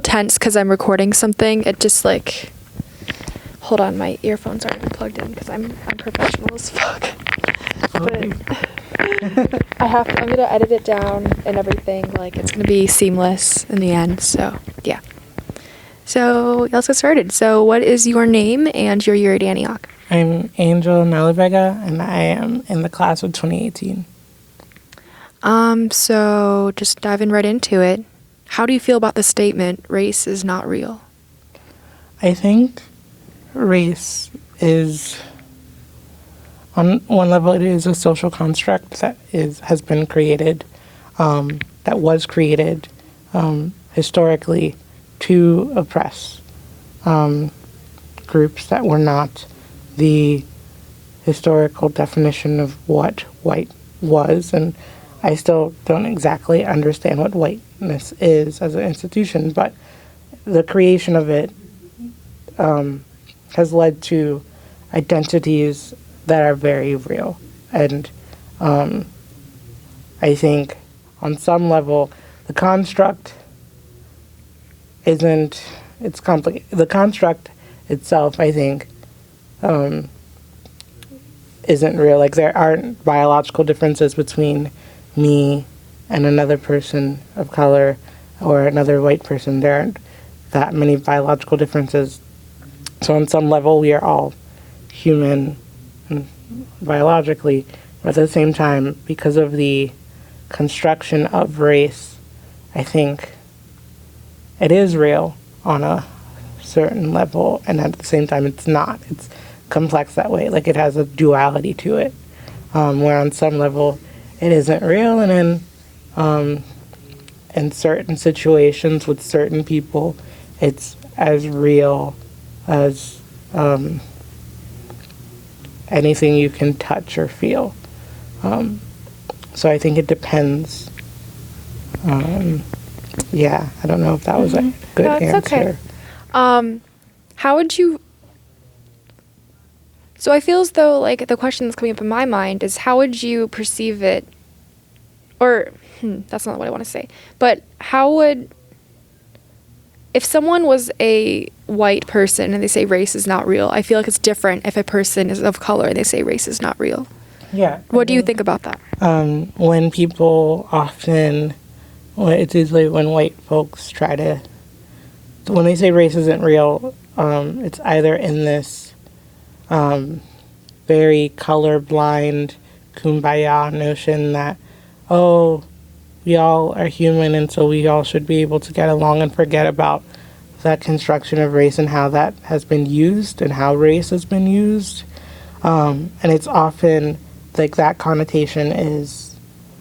tense because I'm recording something. It just like, hold on, my earphones aren't even plugged in because I'm professional as fuck. But I'm gonna edit it down and everything. Like, it's gonna be seamless in the end. So yeah. So let's get started. So what is your name and your year at Antioch? I'm Angel Nalivega, and I am in the class of 2018. So just diving right into it. How do you feel about the statement, race is not real? I think race is, on one level, it is a social construct that has been created, that was created historically to oppress groups that were not the historical definition of what white was. And I still don't exactly understand what whiteness is as an institution, but the creation of it has led to identities that are very real. And I think on some level, the construct it's complicated. The construct itself, I think, isn't real. Like, there aren't biological differences between me and another person of color or another white person. There aren't that many biological differences. So on some level, we are all human and biologically, but at the same time, because of the construction of race, I think it is real on a certain level, and at the same time, it's not. It's complex that way. Like, it has a duality to it, where on some level it isn't real, and then in certain situations with certain people, it's as real as anything you can touch or feel. So I think it depends. Yeah, I don't know if that was a good answer. Okay. How would you... So I feel as though, like, the question that's coming up in my mind is, how would you perceive it? Or, that's not what I want to say. But how would... If someone was a white person and they say race is not real, I feel like it's different if a person is of color and they say race is not real. Yeah. What do you think about that? When people often... Well, it's usually when white folks try to... When they say race isn't real, it's either in this very colorblind kumbaya notion that, oh, we all are human and so we all should be able to get along, and forget about that construction of race and how that has been used and how race has been used. And it's often like that connotation is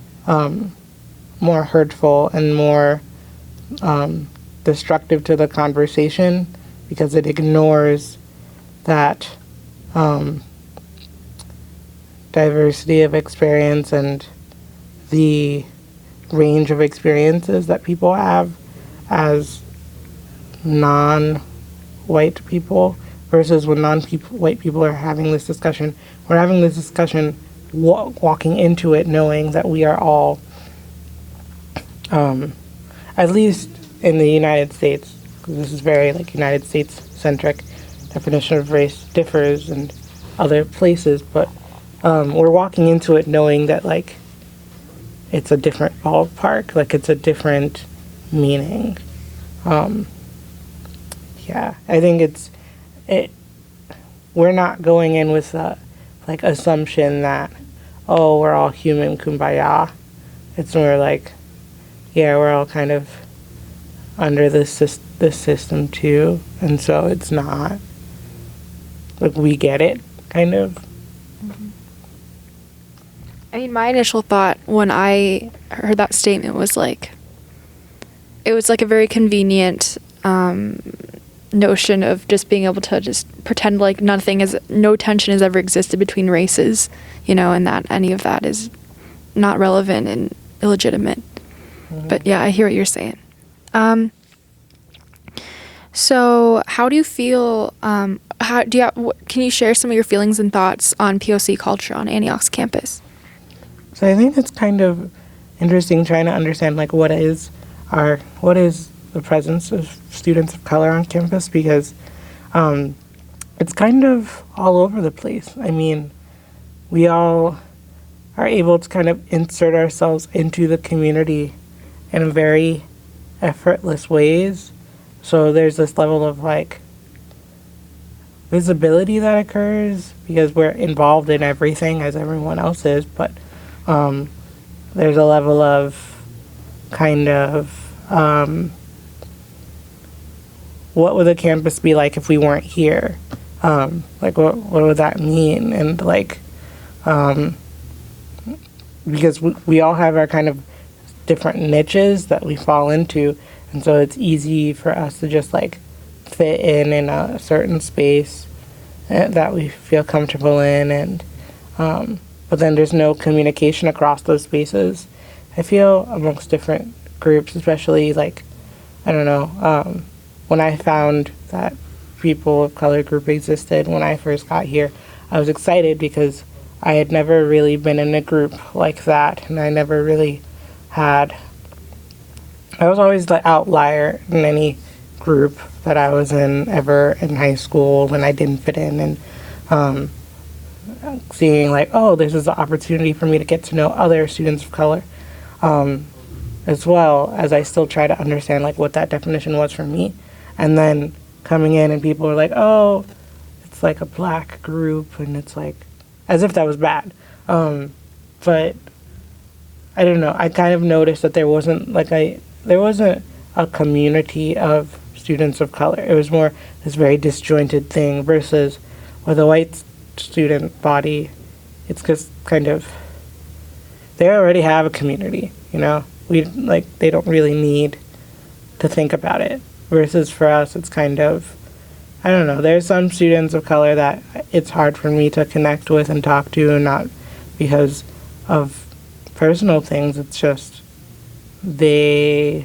more hurtful and more destructive to the conversation, because it ignores that diversity of experience and the range of experiences that people have as non-white people, versus when non-white people are having this discussion. We're having this discussion walking into it knowing that we are all, at least in the United States, because this is very like United States centric, definition of race differs in other places, but we're walking into it knowing that like it's a different ballpark, like it's a different meaning. Yeah, I think we're not going in with a like assumption that, oh, we're all human, kumbaya. It's more like, yeah, we're all kind of under this system too, and so it's not like we get it, kind of. Mm-hmm. I mean, my initial thought when I heard that statement was like, it was like a very convenient notion of just being able to just pretend like no tension has ever existed between races, and that any of that is not relevant and illegitimate. Mm-hmm. But yeah, I hear what you're saying. So how do you feel, can you share some of your feelings and thoughts on POC culture on Antioch's campus? So I think it's kind of interesting trying to understand like what is the presence of students of color on campus because it's kind of all over the place. I mean, we all are able to kind of insert ourselves into the community in very effortless ways. So there's this level of like visibility that occurs because we're involved in everything as everyone else is, but there's a level of kind of what would the campus be like if we weren't here? Like what would that mean? And like because we all have our kind of different niches that we fall into, and so it's easy for us to just like fit in a certain space that we feel comfortable in, and but then there's no communication across those spaces. I feel amongst different groups, especially like I don't know, when I found that people of color group existed when I first got here, I was excited because I had never really been in a group like that, and I never really had. I was always the outlier in any group that I was in ever in high school when I didn't fit in, and seeing like, oh, this is an opportunity for me to get to know other students of color, as well as I still try to understand like what that definition was for me, and then coming in and people were like, oh, it's like a black group, and it's like as if that was bad, but I don't know. I kind of noticed that there wasn't a community of students of color. It was more this very disjointed thing versus with a white student body, it's just kind of, they already have a community, you know? They don't really need to think about it. Versus for us, it's kind of, I don't know, there's some students of color that it's hard for me to connect with and talk to, not because of personal things, it's just they,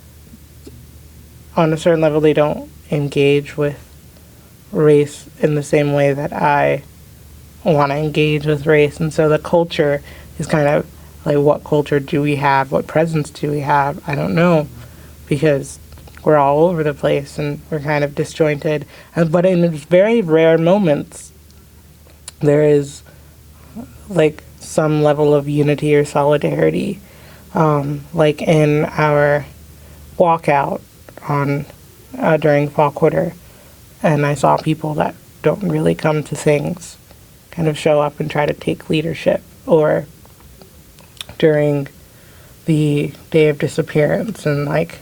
on a certain level, they don't engage with race in the same way that I want to engage with race. And so the culture is kind of like, what culture do we have? What presence do we have? I don't know, because we're all over the place and we're kind of disjointed. But in very rare moments, there is like some level of unity or solidarity, like in our walkout on during fall quarter, and I saw people that don't really come to things kind of show up and try to take leadership, or during the day of disappearance, and like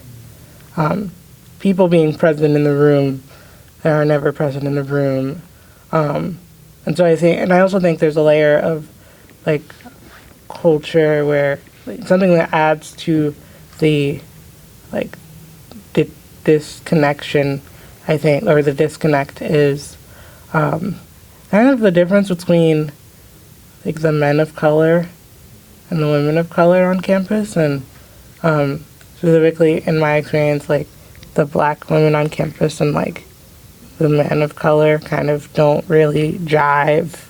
people being present in the room that are never present in the room, and so I also think there's a layer of like culture where like, something that adds to the like disconnection, I think, or the disconnect is kind of the difference between like the men of color and the women of color on campus, and specifically in my experience, like the black women on campus and like the men of color kind of don't really jive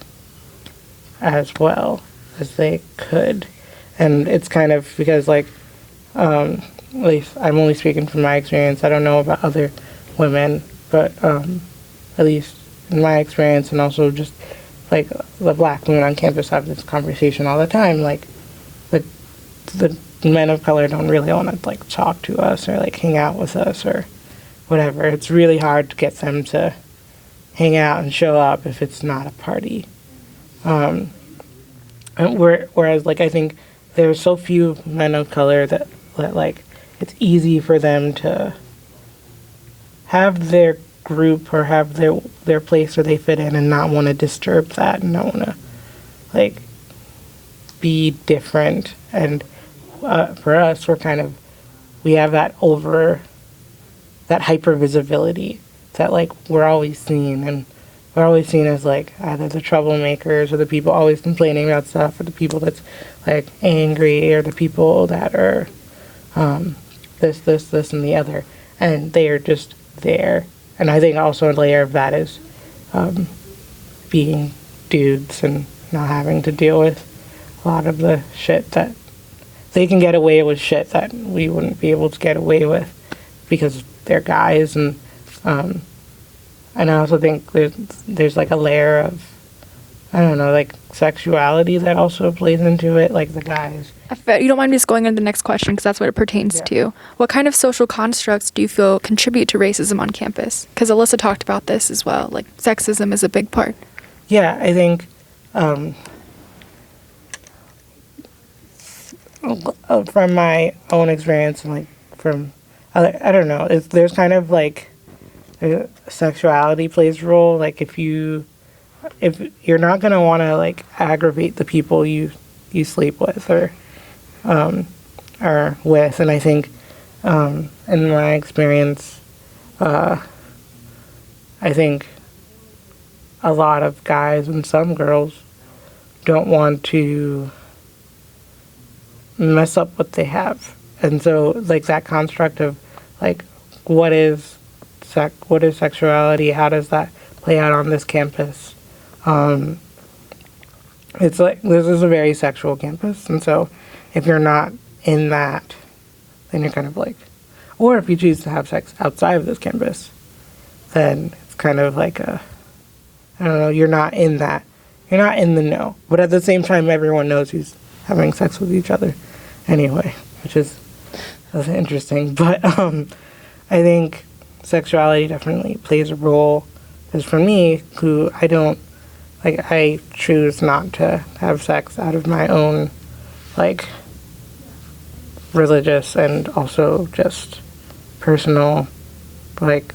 as well as they could. And it's kind of because like at least I'm only speaking from my experience. I don't know about other women, but at least in my experience, and also just like the black women on campus have this conversation all the time. Like the men of color don't really want to like talk to us or like hang out with us or whatever. It's really hard to get them to hang out and show up if it's not a party. And whereas like I think there's so few men of color that like it's easy for them to have their group or have their place where they fit in and not want to disturb that and not want to like be different. And for us, we have that hyper visibility that like we're always seen, and we're always seen as like either the troublemakers or the people always complaining about stuff, or the people that's like angry, or the people that are this and the other, and they are just there. And I think also a layer of that is being dudes and not having to deal with a lot of the shit that they can get away with, shit that we wouldn't be able to get away with because they're guys, and I also think there's like a layer of, I don't know, like sexuality that also plays into it, like the guys. If you don't mind me just going into the next question, because that's what it pertains to. What kind of social constructs do you feel contribute to racism on campus? Because Alyssa talked about this as well. Like, sexism is a big part. Yeah, I think from my own experience and like from other, I don't know, there's kind of like sexuality plays a role. Like if you're not gonna want to like aggravate the people you sleep with or with, and I think in my experience, I think a lot of guys and some girls don't want to mess up what they have, and so like that construct of like what is sexuality, how does that play out on this campus? It's like this is a very sexual campus, and so if you're not in that, then you're kind of like, or if you choose to have sex outside of this campus, then it's kind of like I don't know, you're not in that, you're not in the know, but at the same time everyone knows who's having sex with each other anyway, which is that's interesting. But I think sexuality definitely plays a role, because for me, who I choose not to have sex out of my own like religious and also just personal like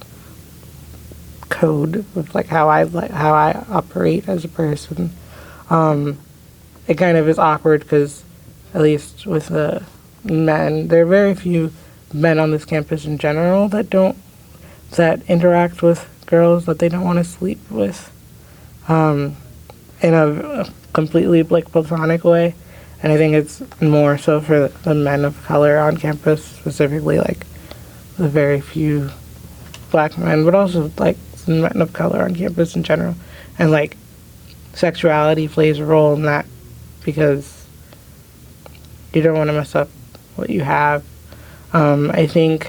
code of like how I operate as a person. It kind of is awkward because at least with the men, there are very few men on this campus in general that interact with girls that they don't want to sleep with in a completely like platonic way. And I think it's more so for the men of color on campus, specifically like the very few black men, but also like men of color on campus in general. And like sexuality plays a role in that because you don't want to mess up what you have. I think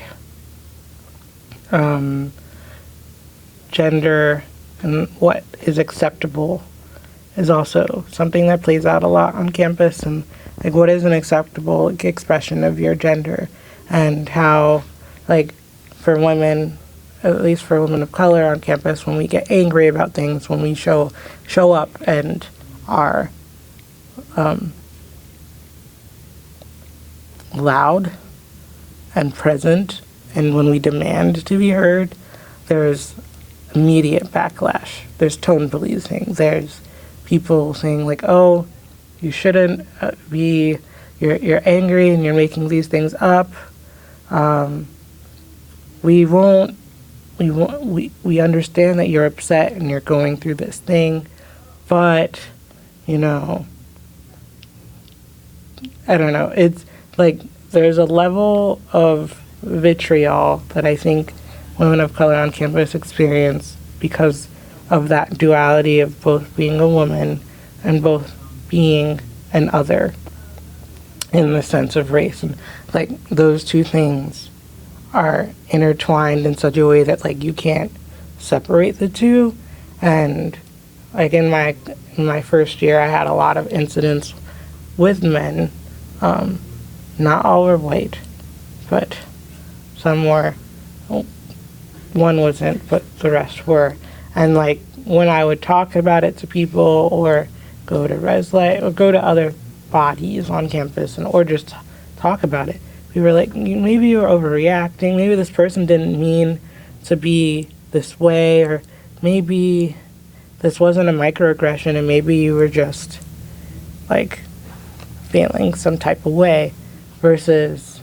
gender and what is acceptable is also something that plays out a lot on campus, and like what is an acceptable expression of your gender, and how like for women, at least for women of color on campus, when we get angry about things, when we show up and are loud and present, and when we demand to be heard, there's immediate backlash. There's tone policing. There's people saying like, "Oh, you shouldn't be. You're angry and you're making these things up. We understand that you're upset and you're going through this thing, but you know, I don't know. It's like there's a level of vitriol that I think women of color on campus experience because of that duality of both being a woman and both being an other in the sense of race. And like those two things are intertwined in such a way that like you can't separate the two. And like in my first year, I had a lot of incidents with men. Not all were white, but some were. One wasn't, but the rest were. And like when I would talk about it to people or go to Reslight or go to other bodies on campus or just talk about it, we were like, maybe you were overreacting, maybe this person didn't mean to be this way, or maybe this wasn't a microaggression and maybe you were just like feeling some type of way, versus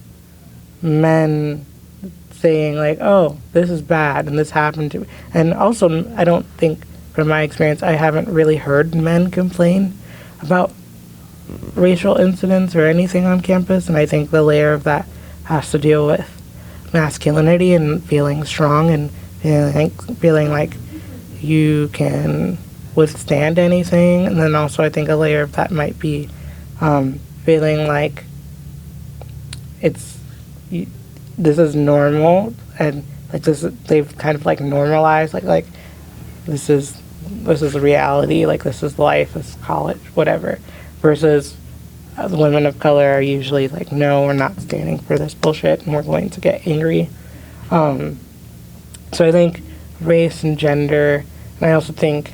men saying like, oh, this is bad and this happened to me. And also, I don't think, from my experience, I haven't really heard men complain about racial incidents or anything on campus, and I think the layer of that has to deal with masculinity and feeling strong and feeling like you can withstand anything. And then also I think a layer of that might be feeling like this is normal, and like they've kind of like normalized like this is the reality, like this is life, this is college, whatever, versus the women of color are usually like, no, we're not standing for this bullshit and we're going to get angry. So I think race and gender, and I also think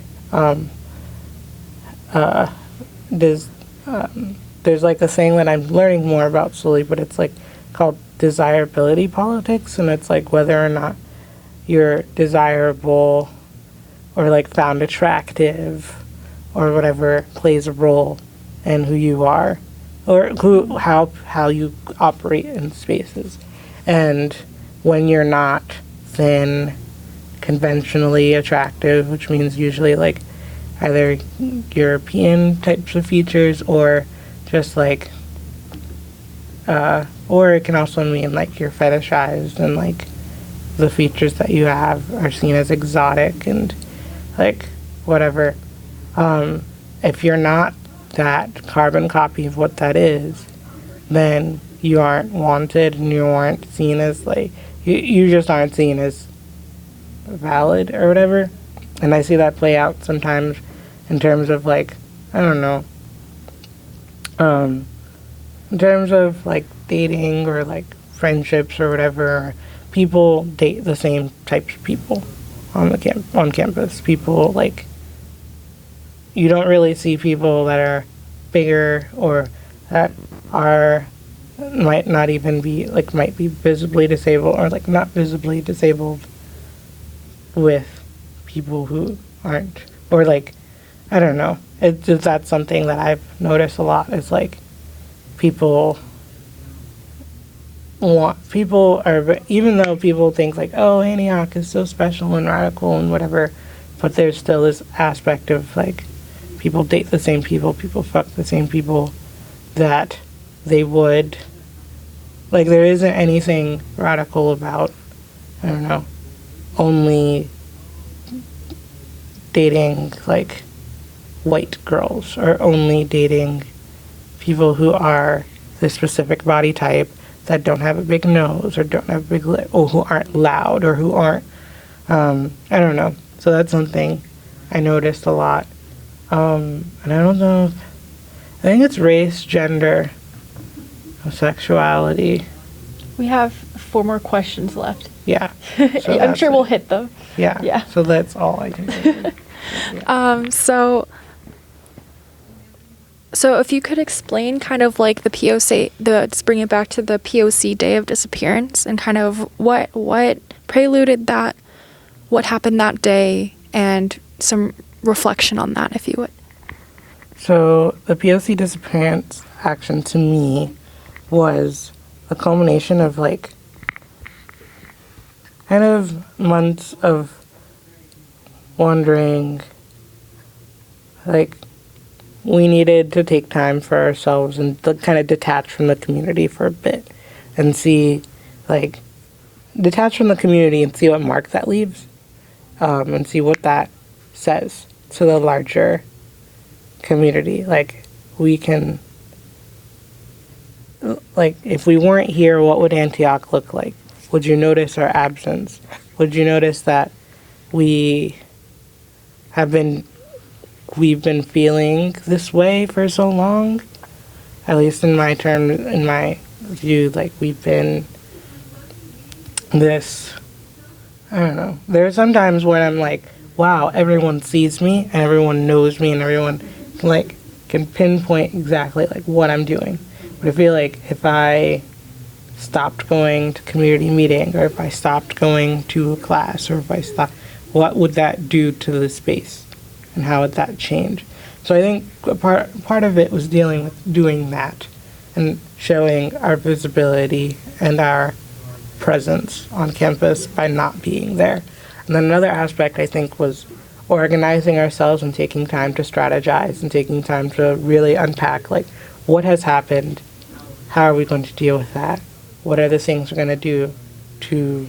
there's like a saying that I'm learning more about slowly, but it's like called desirability politics, and it's like whether or not you're desirable or like found attractive or whatever plays a role in who you are or how you operate in spaces. And when you're not thin, conventionally attractive, which means usually like either European types of features or just like or it can also mean like you're fetishized and like the features that you have are seen as exotic and like whatever. If you're not that carbon copy of what that is, then you aren't wanted and you aren't seen as like you just aren't seen as valid or whatever. And I see that play out sometimes in terms of like, I don't know, in terms of like dating or like friendships or whatever. People date the same types of people on the on campus. People like, you don't really see people that are bigger or that are might not even be like might be visibly disabled or like not visibly disabled with people who aren't, or like, I don't know. It's just, that's something that I've noticed a lot. It's like people are, even though people think like, oh, Antioch is so special and radical and whatever, but there's still this aspect of like people date the same people fuck the same people that they would, like there isn't anything radical about, I don't know, only dating like white girls or only dating people who are this specific body type that don't have a big nose or don't have a big lip or who aren't loud or who aren't, I don't know. So that's something I noticed a lot. And I don't know, I think it's race, gender, sexuality. We have 4 more questions left. Yeah. So I'm sure we'll hit them. Yeah. Yeah. So that's all I can say. Yeah. So if you could explain kind of like the POC, just bring it back to the POC day of disappearance and kind of what preluded that, what happened that day, and some reflection on that, if you would. So the POC disappearance action to me was a culmination of like kind of months of wondering, like, we needed to take time for ourselves and kind of detach from the community for a bit and see, like, detach from the community and see what mark that leaves, and see what that says to the larger community. Like, we can, like, if we weren't here, what would Antioch look like? Would you notice our absence? Would you notice that we've been feeling this way for so long? At least in my view, like, we've been this, I don't know. There are some times when I'm like, wow, everyone sees me and everyone knows me and everyone like can pinpoint exactly like what I'm doing. But I feel like if I stopped going to community meeting or if I stopped going to a class or if I stopped, what would that do to the space? And how would that change? So I think part of it was dealing with doing that and showing our visibility and our presence on campus by not being there. And then another aspect, I think, was organizing ourselves and taking time to strategize and taking time to really unpack, like, what has happened? How are we going to deal with that? What are the things we're going to do to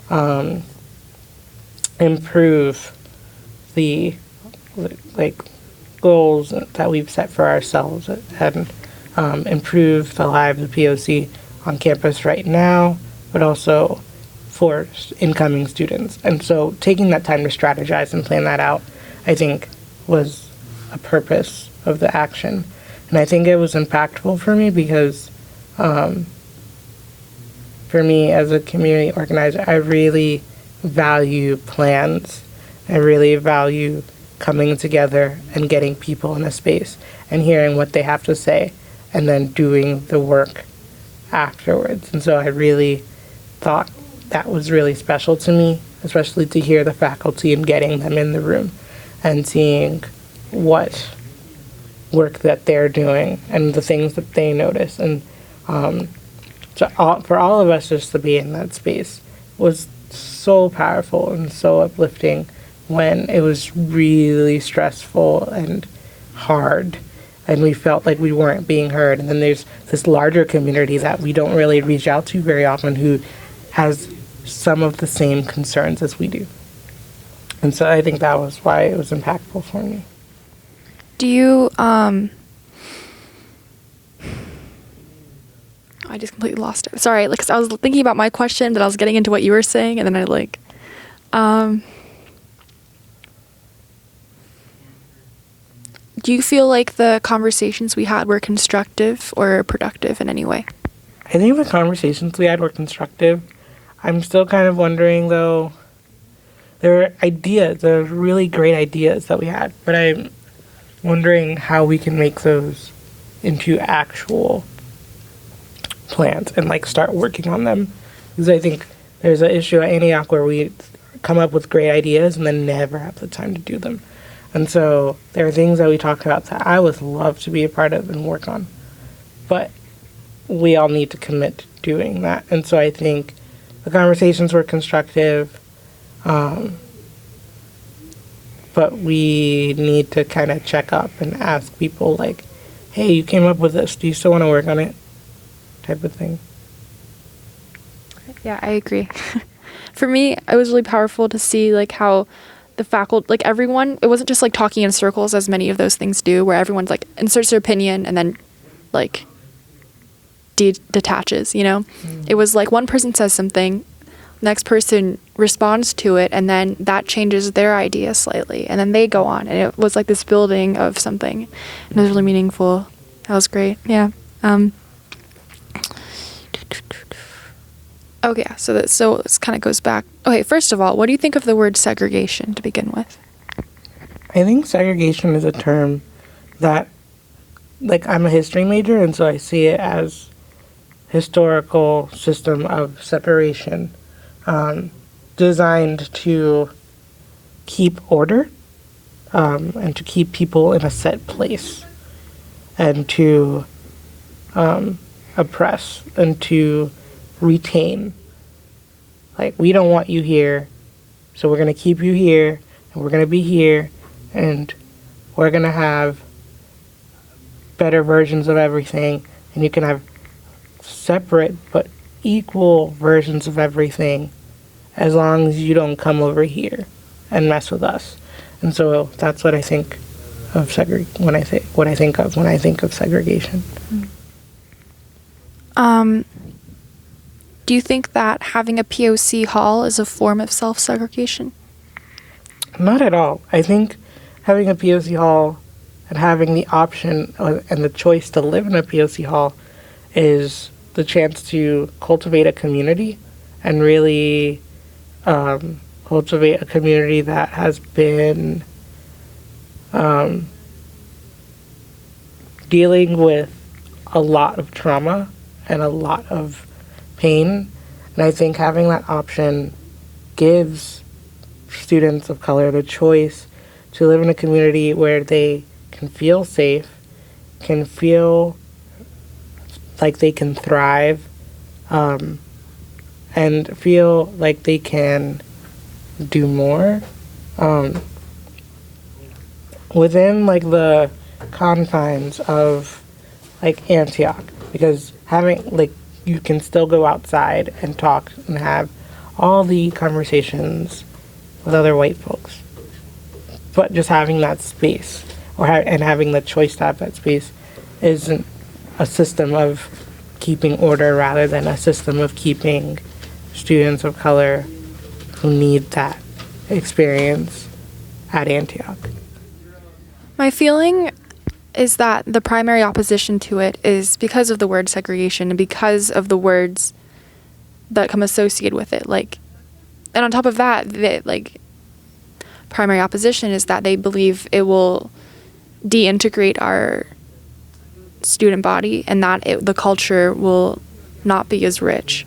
improve the like goals that we've set for ourselves and improve the lives of POC on campus right now but also for incoming students. And so taking that time to strategize and plan that out, I think, was a purpose of the action. And I think it was impactful for me because for me as a community organizer, I really value plans. I really value coming together and getting people in a space and hearing what they have to say and then doing the work afterwards. And so I really thought that was really special to me, especially to hear the faculty and getting them in the room and seeing what work that they're doing and the things that they notice. And for all of us just to be in that space was so powerful and so uplifting when it was really stressful and hard and we felt like we weren't being heard. And then there's this larger community that we don't really reach out to very often who has some of the same concerns as we do. And so I think that was why it was impactful for me. Do you, I just completely lost it. Sorry, like, 'cause I was thinking about my question, but I was getting into what you were saying, and then do you feel like the conversations we had were constructive or productive in any way? I think the conversations we had were constructive. I'm still kind of wondering, though, there were ideas, there were really great ideas that we had, but I'm wondering how we can make those into actual plans and like start working on them. Because I think there's an issue at Antioch where we come up with great ideas and then never have the time to do them. And so there are things that we talked about that I would love to be a part of and work on. But we all need to commit to doing that. And so I think the conversations were constructive, but we need to kind of check up and ask people like, hey, you came up with this. Do you still want to work on it? Type of thing. Yeah, I agree. For me, it was really powerful to see like how the faculty, like everyone, it wasn't just like talking in circles as many of those things do, where everyone's like inserts their opinion and then like detaches, you know? It was like one person says something, next person responds to it, and then that changes their idea slightly, and then they go on, and it was like this building of something, and it was really meaningful. That was great. Yeah. Okay, so this kind of goes back. Okay, first of all, what do you think of the word segregation to begin with? I think segregation is a term that, like, I'm a history major, and so I see it as historical system of separation designed to keep order and to keep people in a set place and to oppress and to retain. Like, we don't want you here, so we're going to keep you here, and we're going to be here, and we're going to have better versions of everything, and you can have separate but equal versions of everything as long as you don't come over here and mess with us. And so that's what I think of when I think of segregation. Do you think that having a POC hall is a form of self-segregation? Not at all. I think having a POC hall and having the option and the choice to live in a POC hall is the chance to cultivate a community and really cultivate a community that has been dealing with a lot of trauma and a lot of pain. And I think having that option gives students of color the choice to live in a community where they can feel safe, can feel like they can thrive, and feel like they can do more within like the confines of like Antioch, because having like you can still go outside and talk and have all the conversations with other white folks, but just having that space and having the choice to have that space isn't a system of keeping order rather than a system of keeping students of color who need that experience at Antioch. My feeling is that the primary opposition to it is because of the word segregation and because of the words that come associated with it. Like, and on top of that, primary opposition is that they believe it will deintegrate our student body and that the culture will not be as rich.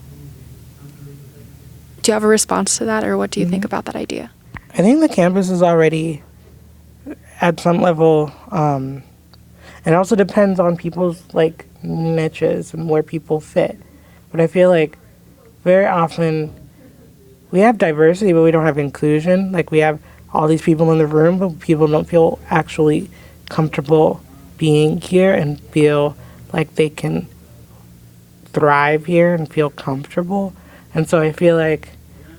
Do you have a response to that, or what do you think about that idea? I think the campus is already at some level, it also depends on people's like niches and where people fit. But I feel like very often we have diversity, but we don't have inclusion. Like, we have all these people in the room, but people don't feel actually comfortable being here and feel like they can thrive here and feel comfortable. And so I feel like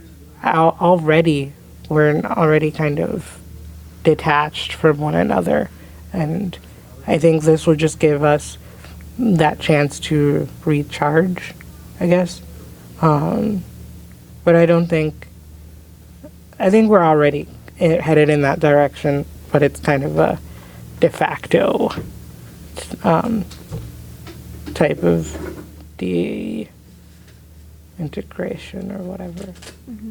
we're already kind of detached from one another. And I think this will just give us that chance to recharge, I guess. But I think we're already headed in that direction, but it's kind of a de facto type of de-integration or whatever. Mm-hmm.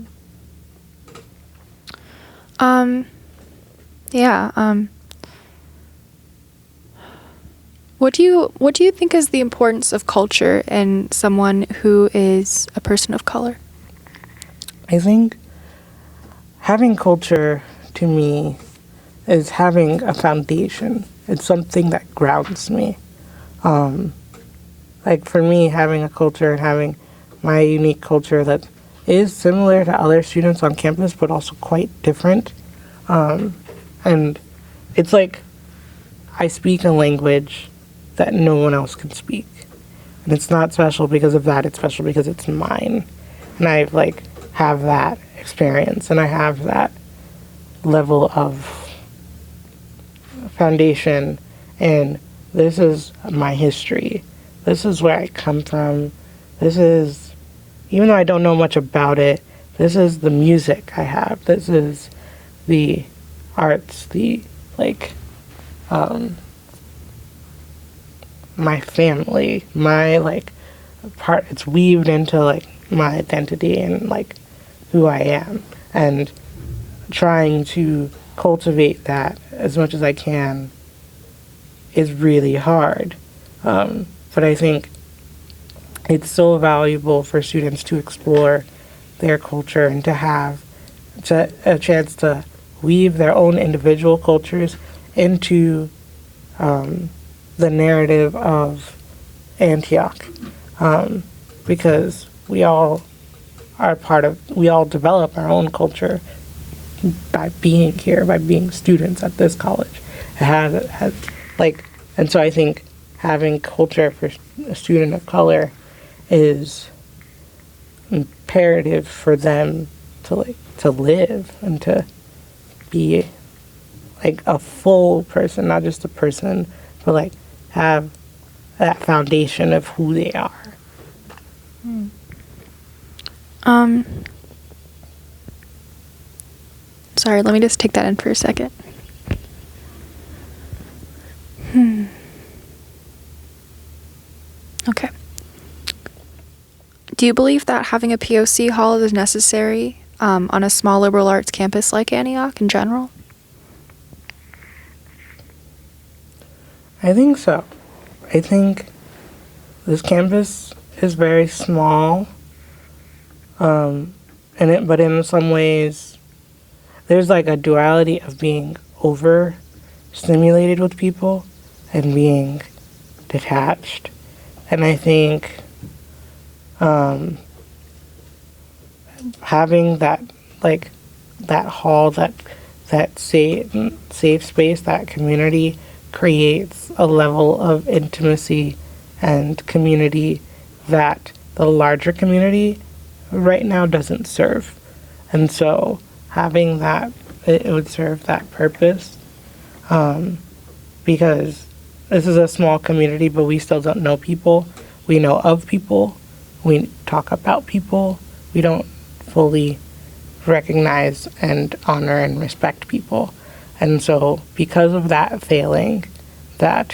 What do you think is the importance of culture in someone who is a person of color? I think having culture, to me, is having a foundation. It's something that grounds me. Like, for me, having a culture and having my unique culture that is similar to other students on campus, but also quite different. And it's like I speak a language that no one else can speak. And it's not special because of that, it's special because it's mine. And I have that experience, and I have that level of foundation, and this is my history. This is where I come from. This is, even though I don't know much about it, this is the music I have. This is the arts, my family, my part. It's weaved into my identity and who I am, and trying to cultivate that as much as I can is really hard. But I think it's so valuable for students to explore their culture and to have a chance to weave their own individual cultures into the narrative of Antioch, because we all develop our own culture by being here, by being students at this college. And so I think having culture for a student of color is imperative for them to live and to be a full person, not just a person, but have that foundation of who they are. Sorry, let me just take that in for a second. Okay. Do you believe that having a POC hall is necessary on a small liberal arts campus like Antioch in general? I think so. I think this campus is very small, but in some ways, there's a duality of being overstimulated with people and being detached. And I think having that hall, that safe space, that community creates a level of intimacy and community that the larger community right now doesn't serve. And so having that, it would serve that purpose, because this is a small community, but we still don't know people. We know of people. We talk about people. we don't fully recognize and honor and respect people. And so because of that failing, that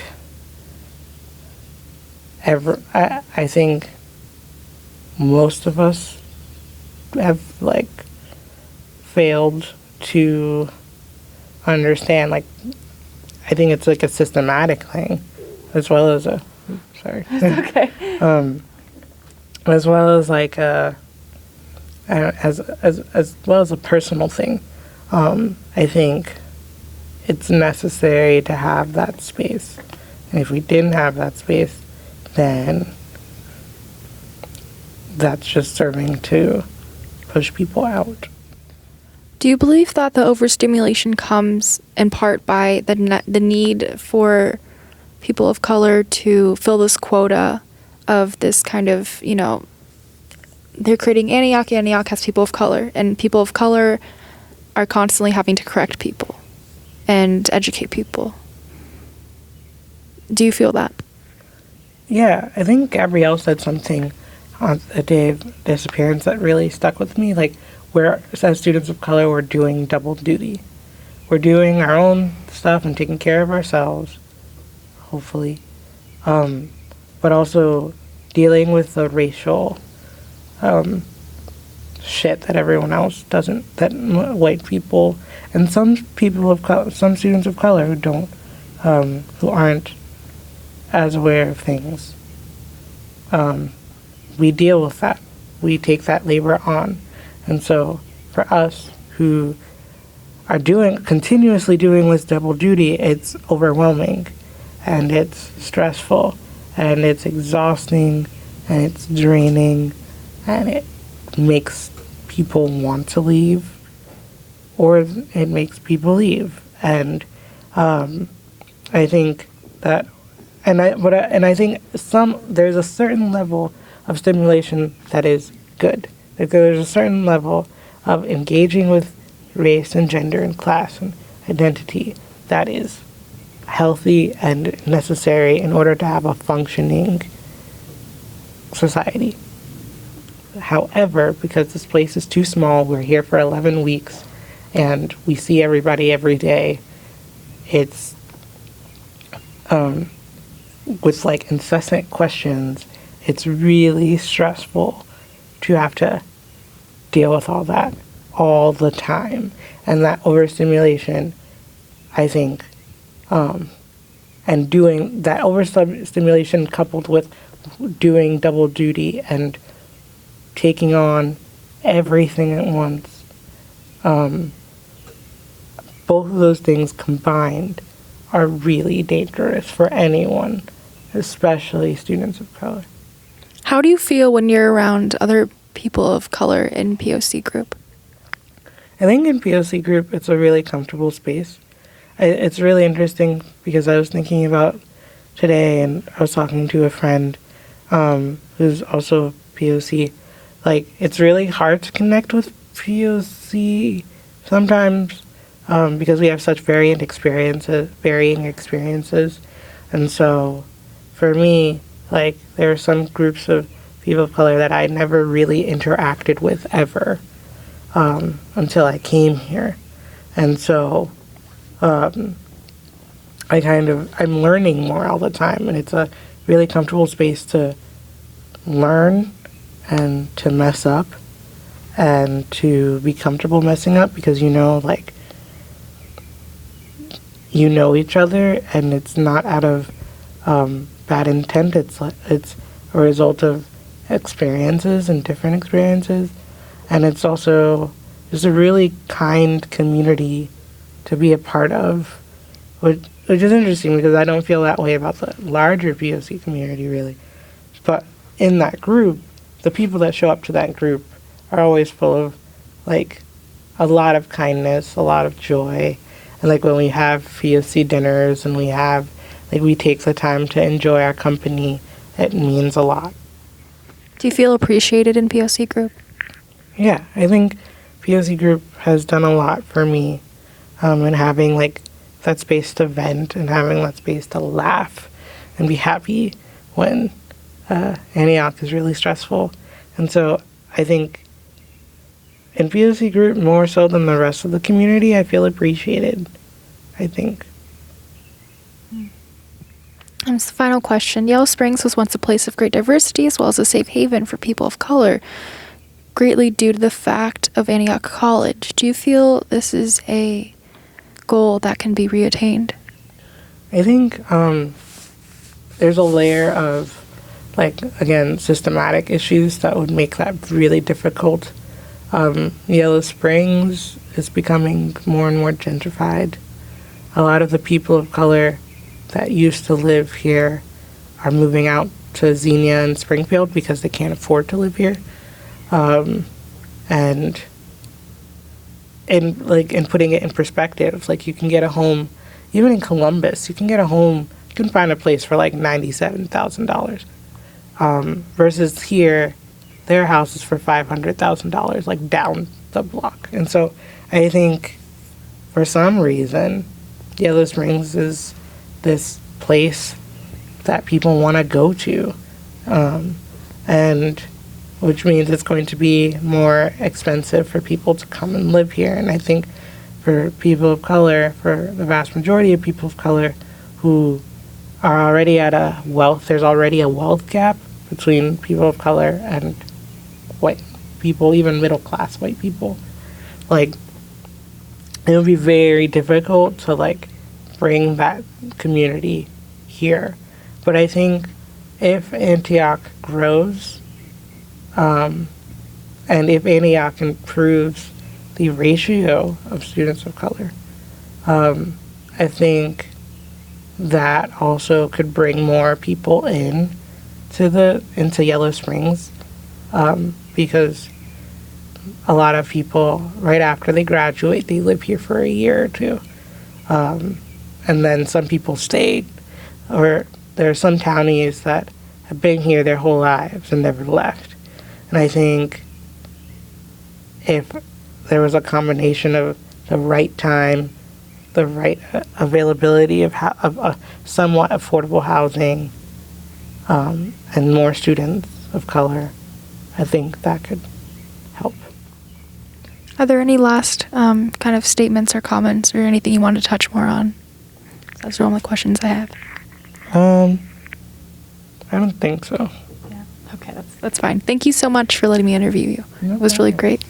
I think most of us have like failed to understand, like, I think it's like a systematic thing as well as a sorry Okay. as well as like as well as a personal thing. I think it's necessary to have that space, and if we didn't have that space, then that's just serving to push people out. Do you believe that the overstimulation comes in part by the need for people of color to fill this quota of this kind of, they're creating Antioch has people of color, and people of color are constantly having to correct people and educate people. Do you feel that? Yeah, I think Gabrielle said something on the day of disappearance that really stuck with me. Like, we're, as students of color, we're doing double duty. We're doing our own stuff and taking care of ourselves, hopefully, but also dealing with the racial shit that everyone else doesn't, that white people and some people of color, some students of color who don't, who aren't as aware of things. We deal with that. We take that labor on. And so for us who are continuously doing this double duty, it's overwhelming and it's stressful and it's exhausting and it's draining and it makes people want to leave or it makes people leave. And I think that, I think there's a certain level of stimulation that is good. Like, there's a certain level of engaging with race and gender and class and identity that is healthy and necessary in order to have a functioning society. However, because this place is too small, we're here for 11 weeks and we see everybody every day, it's with like incessant questions, it's really stressful to have to deal with all that all the time. And that overstimulation, I think, and doing that overstimulation coupled with doing double duty and taking on everything at once, both of those things combined are really dangerous for anyone, especially students of color. How do you feel when you're around other people of color in POC group? I think in POC group, it's a really comfortable space. It's really interesting because I was thinking about today and I was talking to a friend who's also POC. Like, it's really hard to connect with POC sometimes because we have such varying experiences. And so for me, like, there are some groups of people of color that I never really interacted with ever until I came here. And so I'm learning more all the time, and it's a really comfortable space to learn and to mess up and to be comfortable messing up because you know each other and it's not out of bad intent. It's a result of experiences and different experiences, and it's also just a really kind community to be a part of, which is interesting because I don't feel that way about the larger POC community really. But in that group, the people that show up to that group are always full of like a lot of kindness, a lot of joy, and like when we have POC dinners and we take the time to enjoy our company, it means a lot. Do you feel appreciated in POC group? Yeah, I think POC group has done a lot for me, and having like that space to vent and having that space to laugh and be happy when Antioch is really stressful. And so I think in POC group more so than the rest of the community, I feel appreciated, I think. And it's the final question. Yellow Springs was once a place of great diversity as well as a safe haven for people of color, greatly due to the fact of Antioch College. Do you feel this is a goal that can be reattained? I think there's a layer of, like, again, systematic issues that would make that really difficult. Yellow Springs is becoming more and more gentrified. A lot of the people of color that used to live here are moving out to Xenia and Springfield because they can't afford to live here. And putting it in perspective, like, you can get a home, even in Columbus, you can find a place for like $97,000. Versus here, their house is for $500,000, like down the block. And so I think for some reason, Yellow Springs is this place that people want to go to, and which means it's going to be more expensive for people to come and live here. And I think for people of color, for the vast majority of people of color who are already there's already a wealth gap between people of color and white people, even middle class white people. Like, it would be very difficult to, like, bring that community here. But I think if Antioch grows, and if Antioch improves the ratio of students of color, I think that also could bring more people into Yellow Springs, because a lot of people, right after they graduate, they live here for a year or two. And then some people stayed, or there are some townies that have been here their whole lives and never left. And I think if there was a combination of the right time, the right availability of somewhat affordable housing, and more students of color, I think that could help. Are there any last kind of statements or comments or anything you want to touch more on? Those are all the questions I have. I don't think so. Yeah. Okay, that's fine. Thank you so much for letting me interview you. No It was really problem. great.